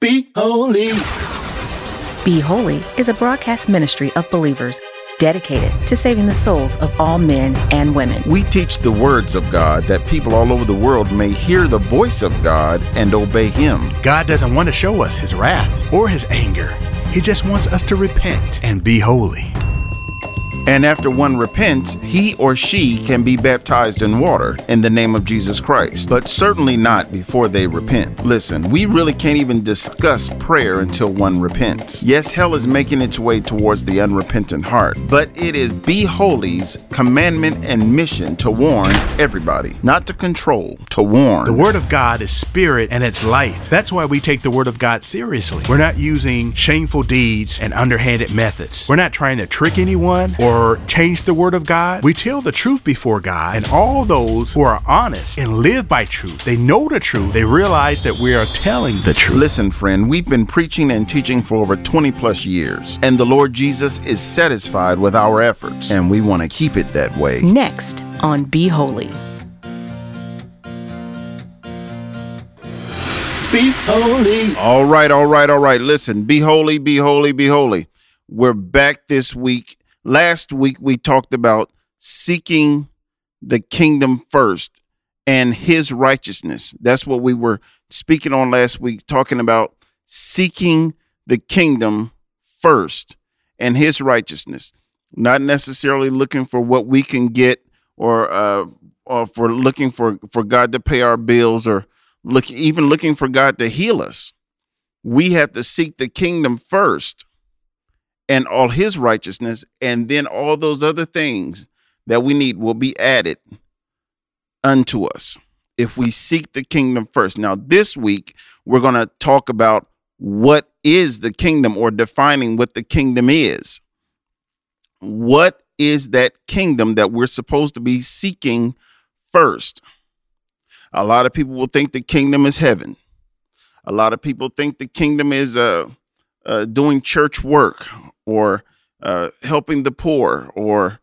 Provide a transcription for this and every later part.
Be holy. Be Holy is a broadcast ministry of believers dedicated to saving the souls of all men and women. We teach the words of God that people all over the world may hear the voice of God and obey Him. God doesn't want to show us His wrath or His anger. He just wants us to repent and be holy. And after one repents, he or she can be baptized in water in the name of Jesus Christ, but certainly not before they repent. Listen, we really can't even discuss prayer until one repents. Yes, hell is making its way towards the unrepentant heart, but it is Be Holy's commandment and mission to warn everybody, not to control, to warn. The Word of God is spirit and it's life. That's why we take the Word of God seriously. We're not using shameful deeds and underhanded methods. We're not trying to trick anyone or change the Word of God. We tell the truth before God, and all those who are honest and live by truth, they know the truth. They realize that we are telling the truth. Listen, friend, we've been preaching and teaching for over 20 plus years, and the Lord Jesus is satisfied with our efforts, and we want to keep it that way. Next on Be Holy. Be holy. All right. Listen, be holy, be holy, be holy. We're back this week. Last week, we talked about seeking the kingdom first and His righteousness. That's what we were speaking on last week, talking about seeking the kingdom first and His righteousness, not necessarily looking for what we can get or for looking for God to pay our bills or even looking for God to heal us. We have to seek the kingdom first and all His righteousness, and then all those other things that we need will be added unto us if we seek the kingdom first. Now, this week, we're going to talk about what is the kingdom, or defining what the kingdom is. What is that kingdom that we're supposed to be seeking first? A lot of people will think the kingdom is heaven. A lot of people think the kingdom is doing church work, or helping the poor, or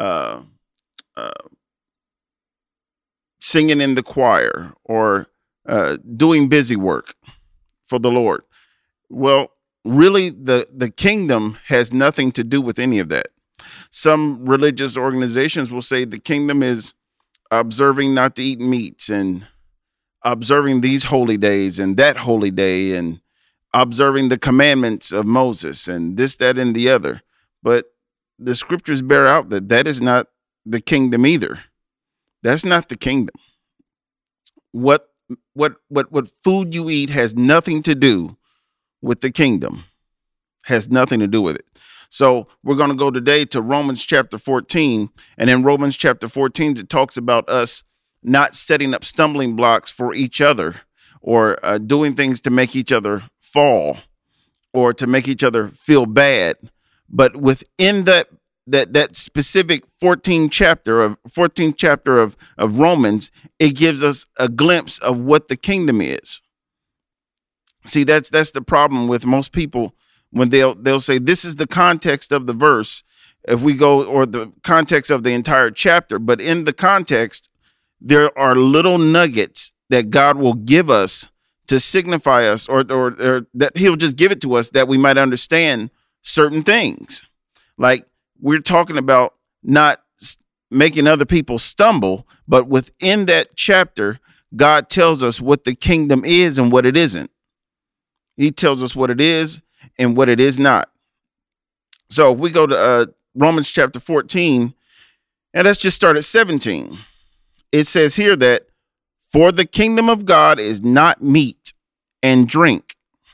singing in the choir, or doing busy work for the Lord. Well, really, the kingdom has nothing to do with any of that. Some religious organizations will say the kingdom is observing not to eat meats, and observing these holy days and that holy day, and observing the commandments of Moses, and this, that, and the other. But the scriptures bear out that that is not the kingdom either. That's not the kingdom. What food you eat has nothing to do with the kingdom. Has nothing to do with it. So we're going to go today to Romans chapter 14. And in Romans chapter 14, it talks about us not setting up stumbling blocks for each other, or doing things to make each other fall, or to make each other feel bad. But within that specific 14th chapter of Romans, it gives us a glimpse of what the kingdom is. See, that's the problem with most people when they'll say this is the context of the verse, if we go, or the context of the entire chapter. But in the context, there are little nuggets that God will give us to signify us, or that He'll just give it to us that we might understand certain things. Like, we're talking about not making other people stumble, but within that chapter, God tells us what the kingdom is and what it isn't. He tells us what it is and what it is not. So if we go to Romans chapter 14, and let's just start at 17. It says here that, for the kingdom of God is not meat and drink.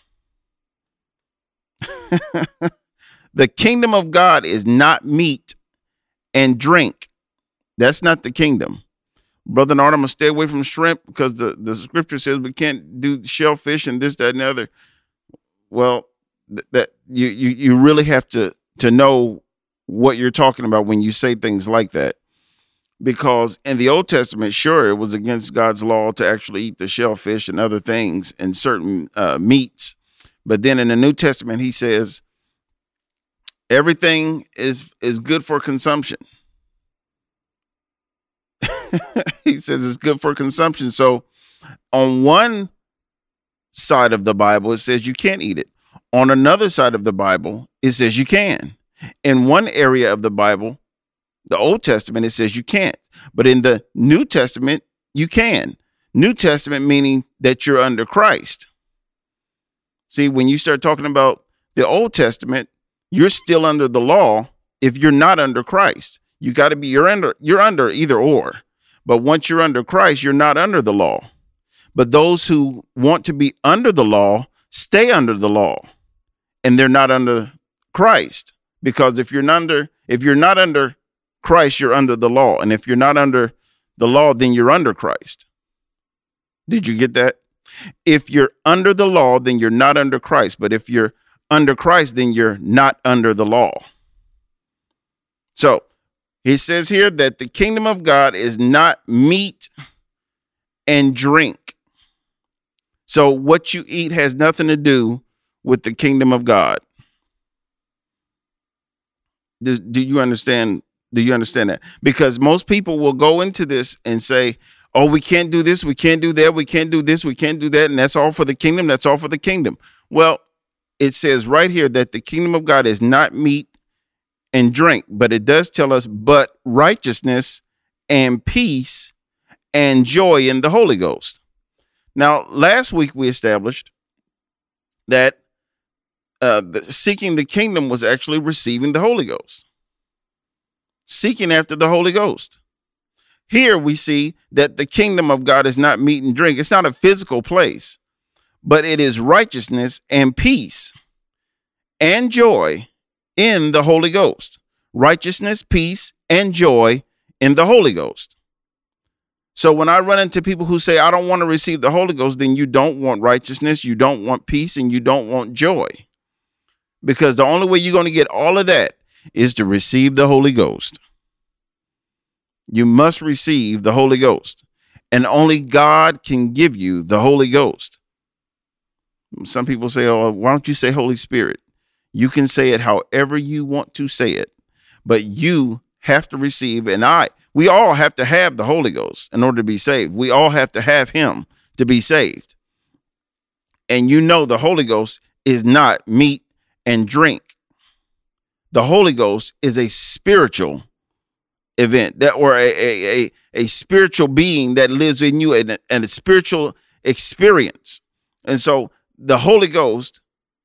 The kingdom of God is not meat and drink. That's not the kingdom. Brother Arnold, stay away from shrimp, because the scripture says we can't do shellfish and this, that, and the other. Well, that you really have to know what you're talking about when you say things like that. Because in the Old Testament, sure, it was against God's law to actually eat the shellfish and other things and certain meats. But then in the New Testament, He says everything is good for consumption. He says it's good for consumption. So on one side of the Bible, it says you can't eat it. On another side of the Bible, it says you can. In one area of the Bible, the Old Testament, it says you can't. But in the New Testament, you can. New Testament meaning that you're under Christ. See, when you start talking about the Old Testament, you're still under the law if you're not under Christ. You got to be, you're under either or. But once you're under Christ, you're not under the law. But those who want to be under the law stay under the law, and they're not under Christ. Because if you're not under Christ, you're under the law. And if you're not under the law, then you're under Christ. Did you get that? If you're under the law, then you're not under Christ. But if you're under Christ, then you're not under the law. So he says here that the kingdom of God is not meat and drink. So what you eat has nothing to do with the kingdom of God. Do you understand? Do you understand that? Because most people will go into this and say, oh, we can't do this, we can't do that, we can't do this, we can't do that, and that's all for the kingdom, that's all for the kingdom. Well, it says right here that the kingdom of God is not meat and drink, but it does tell us, but righteousness and peace and joy in the Holy Ghost. Now, last week we established that seeking the kingdom was actually receiving the Holy Ghost. Seeking after the Holy Ghost. Here we see that the kingdom of God is not meat and drink. It's not a physical place, but it is righteousness and peace and joy in the Holy Ghost. Righteousness, peace, and joy in the Holy Ghost. So when I run into people who say, I don't want to receive the Holy Ghost, then you don't want righteousness, you don't want peace, and you don't want joy. Because the only way you're going to get all of that is to receive the Holy Ghost. You must receive the Holy Ghost, and only God can give you the Holy Ghost. Some people say, oh, why don't you say Holy Spirit? You can say it however you want to say it, but you have to receive, and we all have to have the Holy Ghost in order to be saved. We all have to have him to be saved. And you know the Holy Ghost is not meat and drink. The Holy Ghost is a spiritual event, that or a spiritual being that lives in you, and a spiritual experience. And so the Holy Ghost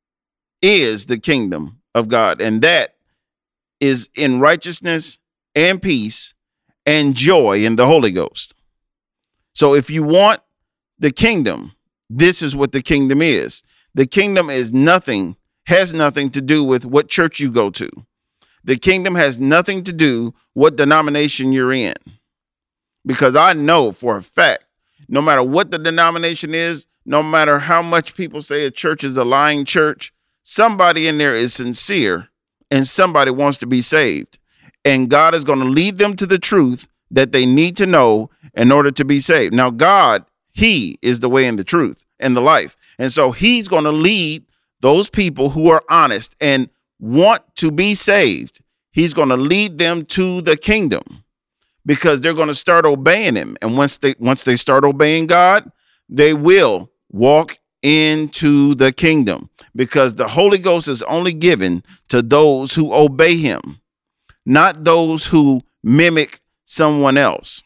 is the kingdom of God, and that is in righteousness and peace and joy in the Holy Ghost. So if you want the kingdom, this is what the kingdom is. The kingdom is has nothing to do with what church you go to. The kingdom has nothing to do what denomination you're in. Because I know for a fact, no matter what the denomination is, no matter how much people say a church is a lying church, somebody in there is sincere and somebody wants to be saved. And God is going to lead them to the truth that they need to know in order to be saved. Now, God, he is the way and the truth and the life. And so he's going to lead those people who are honest and want to be saved. He's going to lead them to the kingdom because they're going to start obeying him. And once they start obeying God, they will walk into the kingdom, because the Holy Ghost is only given to those who obey him, not those who mimic someone else.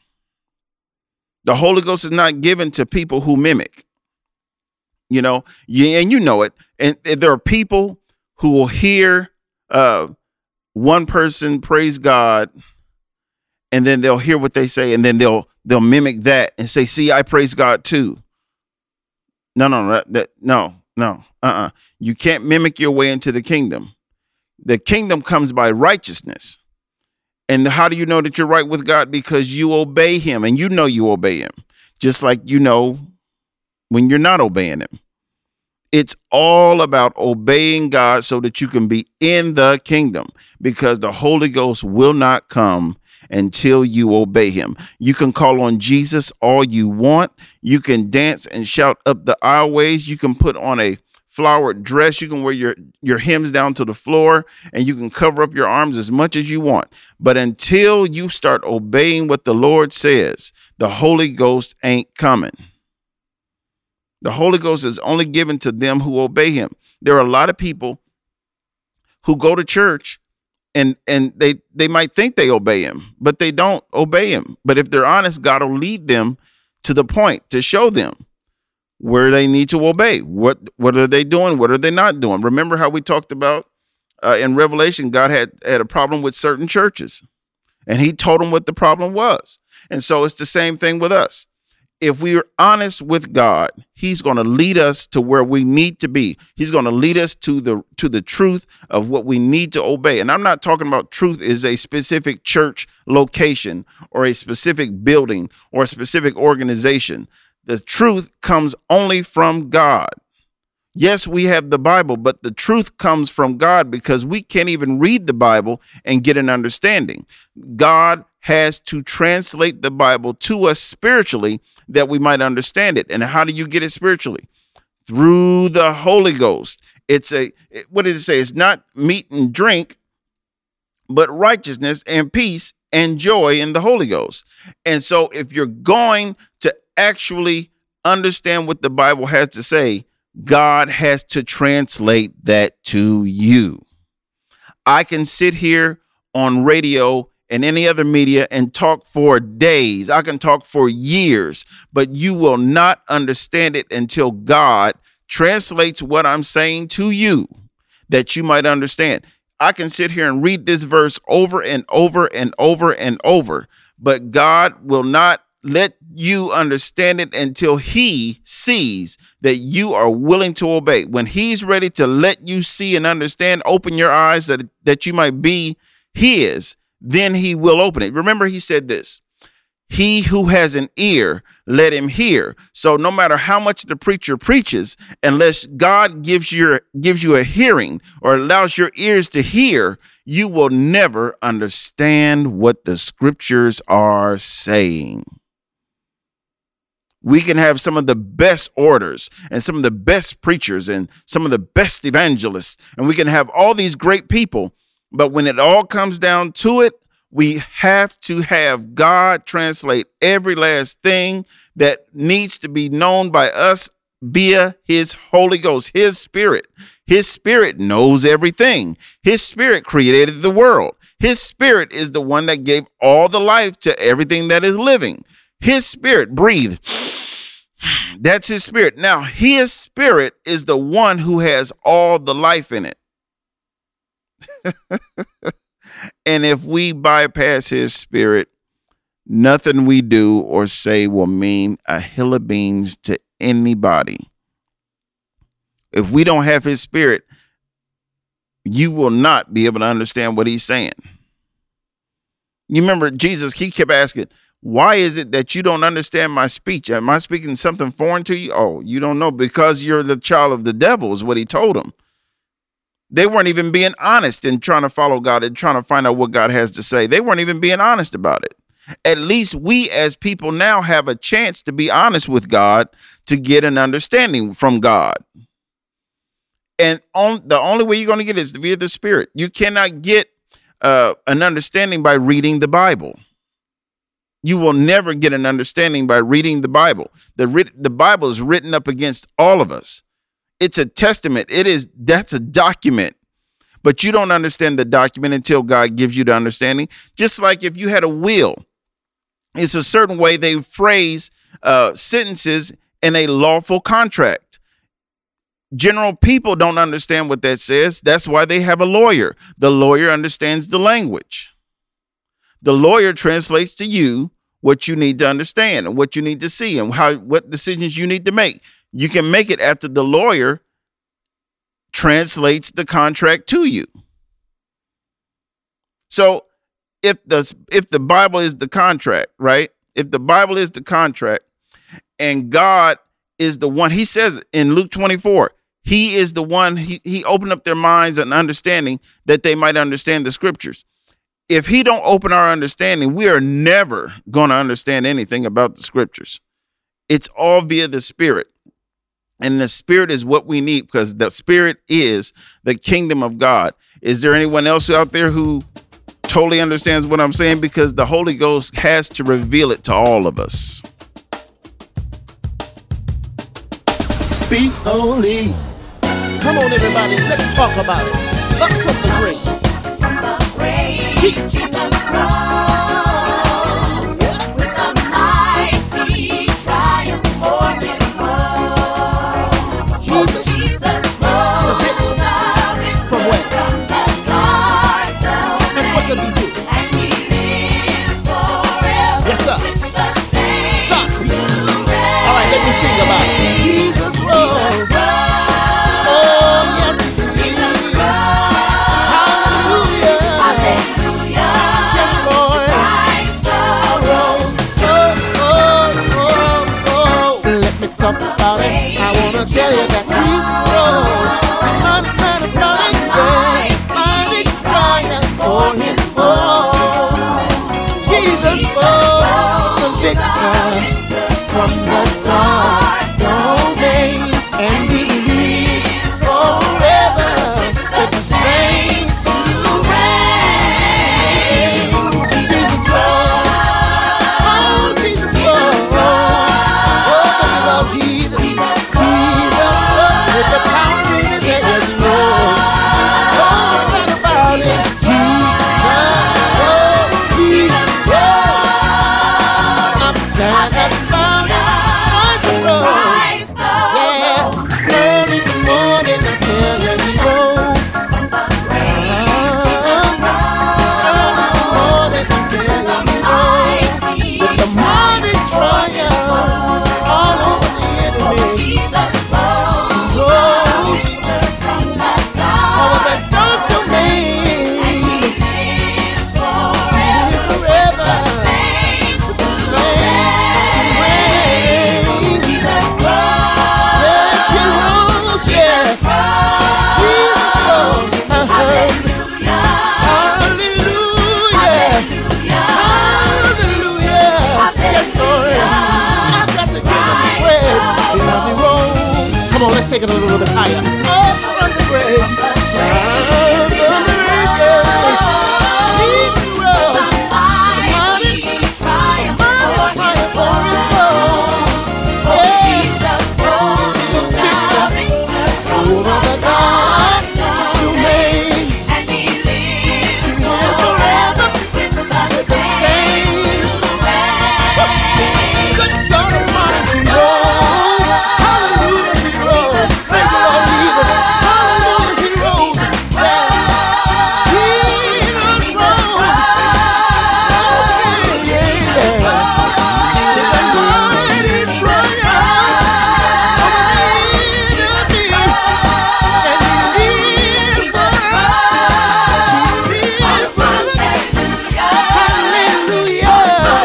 The Holy Ghost is not given to people who mimic, and you know it. And there are people who will hear one person praise God, and then they'll hear what they say, and then they'll mimic that and say, see, I praise God too. No. You can't mimic your way into the kingdom. The kingdom comes by righteousness. And how do you know that you're right with God? Because you obey him, and you know you obey him, just like you know when you're not obeying him. It's all about obeying God so that you can be in the kingdom, because the Holy Ghost will not come until you obey him. You can call on Jesus all you want. You can dance and shout up the aisleways. You can put on a flowered dress. You can wear your hems down to the floor, and you can cover up your arms as much as you want. But until you start obeying what the Lord says, the Holy Ghost ain't coming. The Holy Ghost is only given to them who obey him. There are a lot of people who go to church and they might think they obey him, but they don't obey him. But if they're honest, God will lead them to the point to show them where they need to obey. What are they doing? What are they not doing? Remember how we talked about in Revelation, God had a problem with certain churches, and he told them what the problem was. And so it's the same thing with us. If we are honest with God, he's going to lead us to where we need to be. He's going to lead us to the truth of what we need to obey. And I'm not talking about truth is a specific church location or a specific building or a specific organization. The truth comes only from God. Yes, we have the Bible, but the truth comes from God because we can't even read the Bible and get an understanding. God has to translate the Bible to us spiritually that we might understand it. And how do you get it spiritually? Through the Holy Ghost. What did it say? It's not meat and drink, but righteousness and peace and joy in the Holy Ghost. And so if you're going to actually understand what the Bible has to say, God has to translate that to you. I can sit here on radio and any other media and talk for days. I can talk for years, but you will not understand it until God translates what I'm saying to you that you might understand. I can sit here and read this verse over and over and over and over, but God will not let you understand it until he sees that you are willing to obey. When he's ready to let you see and understand, open your eyes that you might be his, then he will open it. Remember, he said this, he who has an ear, let him hear. So no matter how much the preacher preaches, unless God gives you a hearing or allows your ears to hear, you will never understand what the scriptures are saying. We can have some of the best orators and some of the best preachers and some of the best evangelists, and we can have all these great people. But when it all comes down to it, we have to have God translate every last thing that needs to be known by us via his Holy Ghost, his Spirit. His Spirit knows everything. His Spirit created the world. His Spirit is the one that gave all the life to everything that is living. His Spirit breathed. That's his Spirit. Now, his Spirit is the one who has all the life in it. And if we bypass his Spirit, nothing we do or say will mean a hill of beans to anybody. If we don't have his Spirit, you will not be able to understand what he's saying. You remember Jesus, he kept asking, why is it that you don't understand my speech? Am I speaking something foreign to you? Oh, you don't know, because you're the child of the devil is what he told him. They weren't even being honest in trying to follow God and trying to find out what God has to say. They weren't even being honest about it. At least we as people now have a chance to be honest with God to get an understanding from God. And the only way you're going to get it is via the Spirit. You cannot get an understanding by reading the Bible. You will never get an understanding by reading the Bible. The Bible is written up against all of us. It's a testament. That's a document, but you don't understand the document until God gives you the understanding. Just like if you had a will, it's a certain way they phrase sentences in a lawful contract. General people don't understand what that says. That's why they have a lawyer. The lawyer understands the language. The lawyer translates to you what you need to understand and what you need to see and what decisions you need to make. You can make it after the lawyer translates the contract to you. So if the Bible is the contract, right? If the Bible is the contract and God is the one, he says in Luke 24, he is the one, he opened up their minds and understanding that they might understand the scriptures. If he don't open our understanding, we are never going to understand anything about the scriptures. It's all via the Spirit. And the Spirit is what we need because the Spirit is the kingdom of God. Is there anyone else out there who totally understands what I'm saying? Because the Holy Ghost has to reveal it to all of us. be holy. Come on, everybody, let's talk about it. Up from the grave. Jesus rose with a mighty triumph for his love. Jesus rose from where? From the dark. And what does he do? And he lives forever. Yes, sir. All right, let me sing about it. Jesus rose. Talk about it. I wanna tell you that Jesus rose. Mighty triumph for his foe. Jesus rose, the victor from the dark domain, and he lives forever with the saints who reign. Jesus rose. Oh, Jesus rose. Jesus, with the power in his head as he rose. Oh, right about it. Jesus rose. I'm glad about it. Christ rose. Yeah, early in the morning I tell you he rose. Early in the morning I tell you he rose. With the mighty triumph all over the enemy. Jesus rose from the dark. All of that dark domain. And he lives forever. With the saints to reign. Jesus rose. Yes, he rose. Yeah. Jesus rose. Hallelujah. Hallelujah. Hallelujah. Yes, Lord. I've got to give him praise. Come on, let's take it a little bit higher. Up from the grave. Up from the grave. Jesus rose. Mighty triumph for his soul. Jesus rose. Over the dark domain. And he lives forever with the saints. Good God Almighty, he rose. Hallelujah, he rose. Praise the Lord Jesus. Hallelujah, he rose. Yeah. Jesus rose. Yeah. With a mighty triumph over the enemy. And he lives forever. He lives forever. Hallelujah.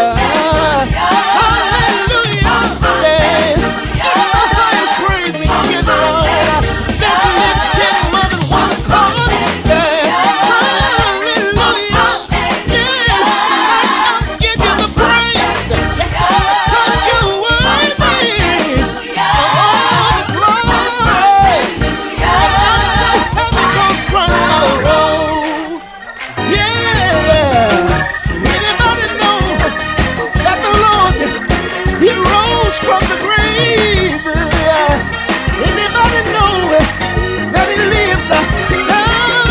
Hallelujah. Yes. It's the highest praise we can give the Lord. Let's lift him up and one accord. Yeah. Hallelujah. Yes. I'll give you the praise. Cause you're worthy of all the glory. And I'm so happy 'cause Christ rose. Yeah. Anybody know that the Lord, he rose from the grave? Anybody know that he lives down in my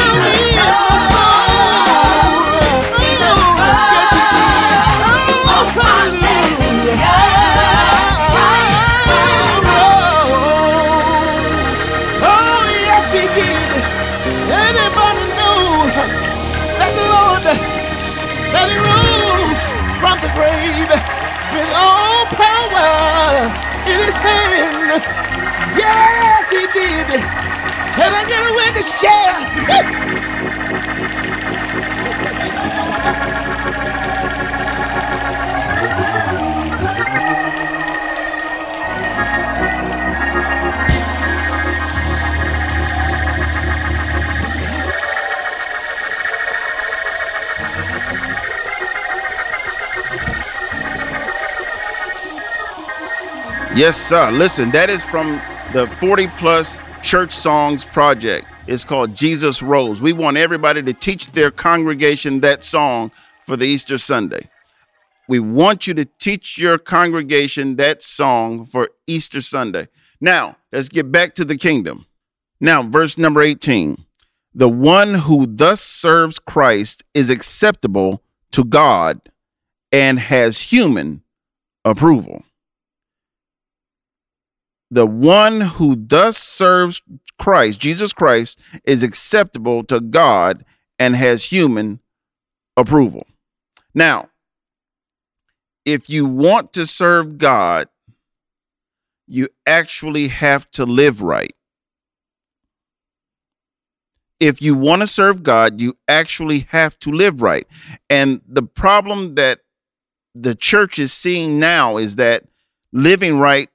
soul? Oh, yes, he did. Oh, hallelujah. Oh, yes, he did. Anybody know that the Lord, that he rose from the grave with all power in his hand? Yes, he did. Can I get a witness chair? Yes, sir. Listen, that is from the 40 Plus Church Songs Project. It's called Jesus Rose. We want everybody to teach their congregation that song for the Easter Sunday. We want you to teach your congregation that song for Easter Sunday. Now, let's get back to the kingdom. Now, verse number 18. The one who thus serves Christ is acceptable to God and has human approval. The one who thus serves Christ, Jesus Christ, is acceptable to God and has human approval. Now, if you want to serve God, you actually have to live right. If you want to serve God, you actually have to live right. And the problem that the church is seeing now is that living right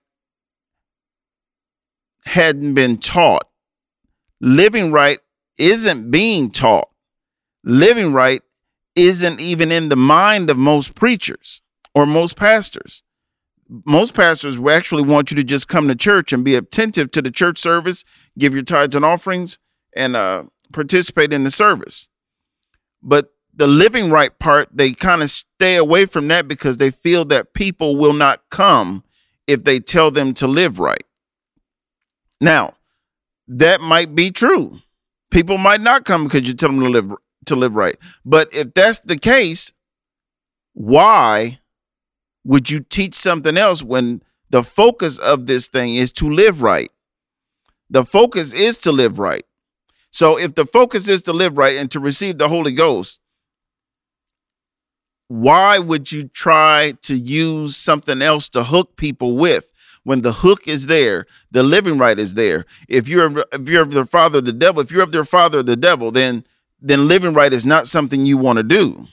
hadn't been taught. Living right isn't being taught. Living right isn't even in the mind of most preachers or most pastors. Most pastors will actually want you to just come to church and be attentive to the church service, give your tithes and offerings, and participate in the service. But the living right part, they kind of stay away from that because they feel that people will not come if they tell them to live right. Now, that might be true. People might not come because you tell them to live right. But if that's the case, why would you teach something else when the focus of this thing is to live right? The focus is to live right. So if the focus is to live right and to receive the Holy Ghost, why would you try to use something else to hook people with when the hook is there, the living right is there? If you're of the father of the devil, if you're of their father of the devil, then living right is not something you want to do.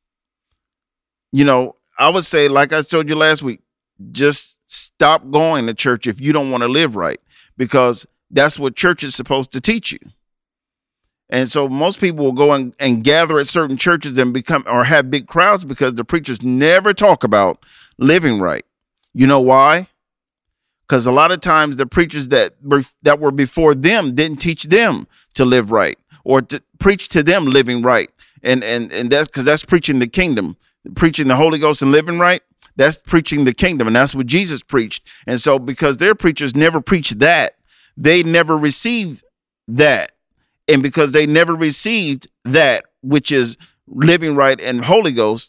You know, I would say, like I told you last week, just stop going to church if you don't want to live right, because that's what church is supposed to teach you. And so most people will go and gather at certain churches and become or have big crowds because the preachers never talk about living right. You know why? Because a lot of times the preachers that were before them didn't teach them to live right or to preach to them living right. And that's because that's preaching the kingdom, preaching the Holy Ghost and living right. That's preaching the kingdom. And that's what Jesus preached. And so because their preachers never preached that, they never received that. And because they never received that, which is living right and Holy Ghost,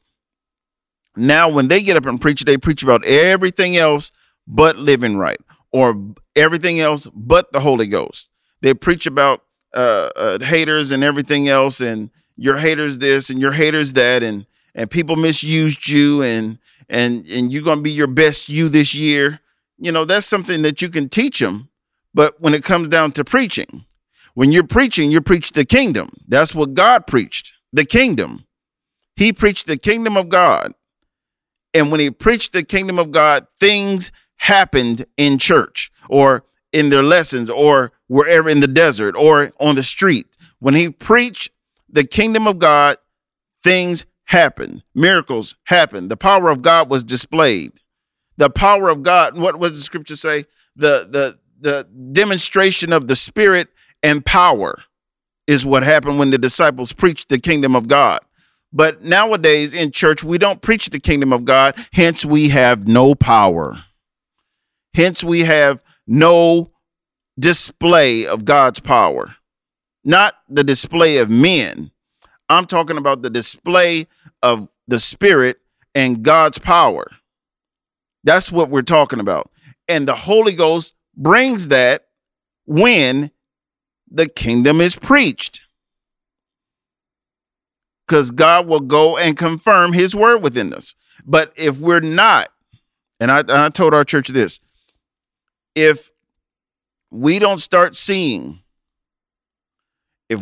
now when they get up and preach, they preach about everything else but living right, or everything else but the Holy Ghost. They preach about haters and everything else, and your haters this and your haters that, and people misused you, and you're going to be your best you this year. You know, that's something that you can teach them. But when it comes down to preaching, when you're preaching, you preach the kingdom. That's what God preached, the kingdom. He preached the kingdom of God. And when he preached the kingdom of God, things happened in church or in their lessons or wherever in the desert or on the street. When he preached the kingdom of God, things happened. Miracles happened. The power of God was displayed. The power of God, what does the scripture say? The demonstration of the Spirit and power is what happened when the disciples preached the kingdom of God. But nowadays in church, we don't preach the kingdom of God. Hence, we have no power. Hence, we have no display of God's power. Not the display of men. I'm talking about the display of the Spirit and God's power. That's what we're talking about. And the Holy Ghost brings that when the kingdom is preached. Because God will go and confirm his word within us. But if we're not, and I told our church this, if we don't start seeing a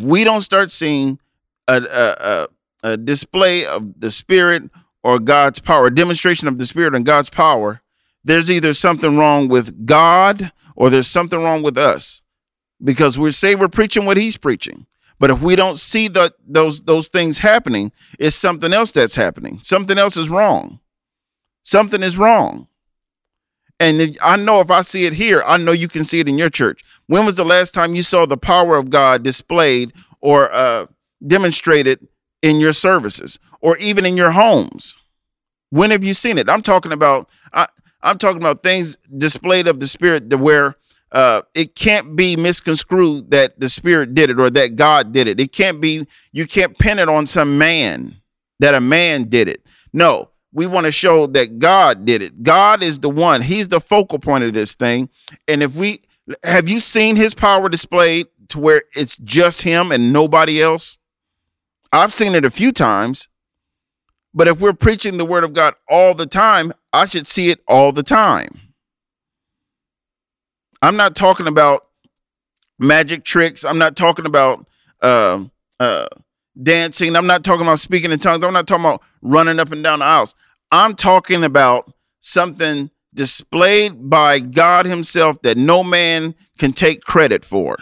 display of the Spirit or God's power, a demonstration of the Spirit and God's power, there's either something wrong with God or there's something wrong with us. Because we're preaching what he's preaching. But if we don't see those things happening, it's something else that's happening. Something else is wrong. Something is wrong. And I know if I see it here, I know you can see it in your church. When was the last time you saw the power of God displayed or demonstrated in your services or even in your homes? When have you seen it? I'm talking about things displayed of the Spirit to where it can't be misconstrued that the Spirit did it or that God did it. It can't be, you can't pin it on some man, that a man did it. No, we want to show that God did it. God is the one. He's the focal point of this thing. And have you seen his power displayed to where it's just him and nobody else? I've seen it a few times. But if we're preaching the word of God all the time, I should see it all the time. I'm not talking about magic tricks. I'm not talking about dancing. I'm not talking about speaking in tongues. I'm not talking about running up and down the aisles. I'm talking about something displayed by God himself that no man can take credit for.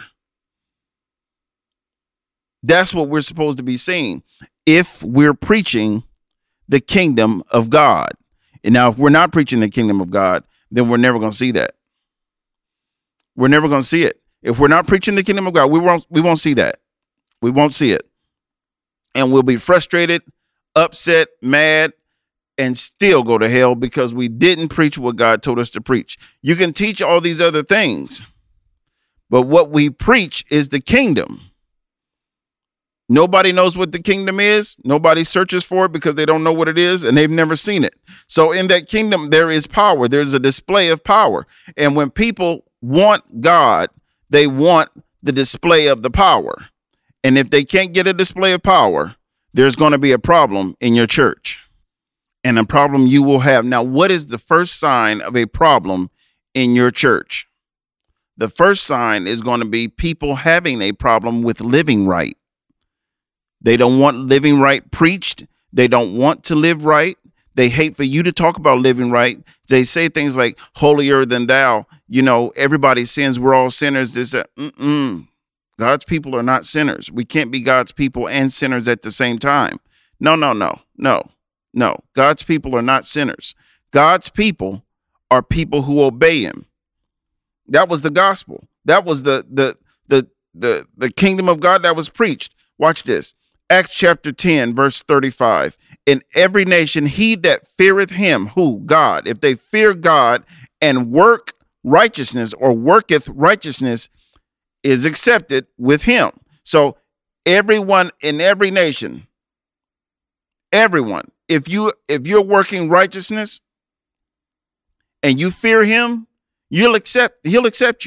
That's what we're supposed to be seeing if we're preaching the kingdom of God. And now, if we're not preaching the kingdom of God, then we're never going to see that. We're never going to see it. If we're not preaching the kingdom of God, we won't see that. We won't see it. And we'll be frustrated, upset, mad, and still go to hell because we didn't preach what God told us to preach. You can teach all these other things, but what we preach is the kingdom. Nobody knows what the kingdom is. Nobody searches for it because they don't know what it is and they've never seen it. So in that kingdom, there is power. There's a display of power. And when people want God, they want the display of the power. And if they can't get a display of power, there's going to be a problem in your church and a problem you will have. Now, what is the first sign of a problem in your church? The first sign is going to be people having a problem with living right. They don't want living right preached. They don't want to live right. They hate for you to talk about living right. They say things like holier than thou. You know, everybody sins. We're all sinners. This, that. God's people are not sinners. We can't be God's people and sinners at the same time. No. God's people are not sinners. God's people are people who obey him. That was the gospel. That was the kingdom of God that was preached. Watch this. Acts chapter 10, verse 35. In every nation, he that feareth him, who? God. If they fear God and work righteousness or worketh righteousness, is accepted with him. So everyone in every nation, everyone, if you're working righteousness and you fear him, he'll accept you.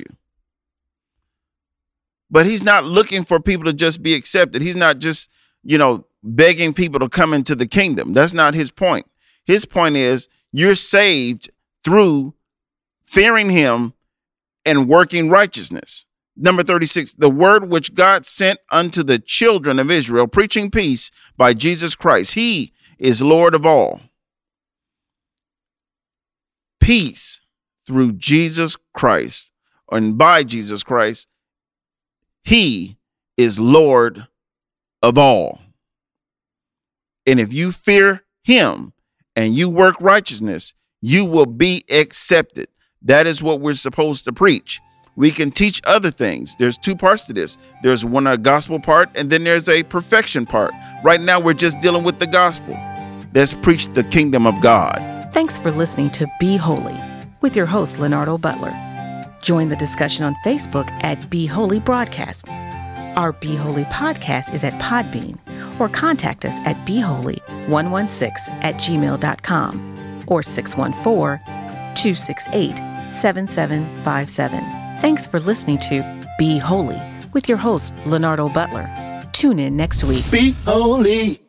But he's not looking for people to just be accepted. He's not just, begging people to come into the kingdom. That's not his point. His point is you're saved through fearing him and working righteousness. Number 36, the word which God sent unto the children of Israel, preaching peace by Jesus Christ. He is Lord of all. Peace through Jesus Christ and by Jesus Christ. He is Lord of all. And if you fear him and you work righteousness, you will be accepted. That is what we're supposed to preach. We can teach other things. There's two parts to this. There's a gospel part, and then there's a perfection part. Right now, we're just dealing with the gospel. Let's preach the kingdom of God. Thanks for listening to Be Holy with your host, Leonardo Butler. Join the discussion on Facebook at Be Holy Broadcast. Our Be Holy podcast is at Podbean, or contact us at beholy116@gmail.com or 614-268-7757. Thanks for listening to Be Holy with your host, Leonardo Butler. Tune in next week. Be holy.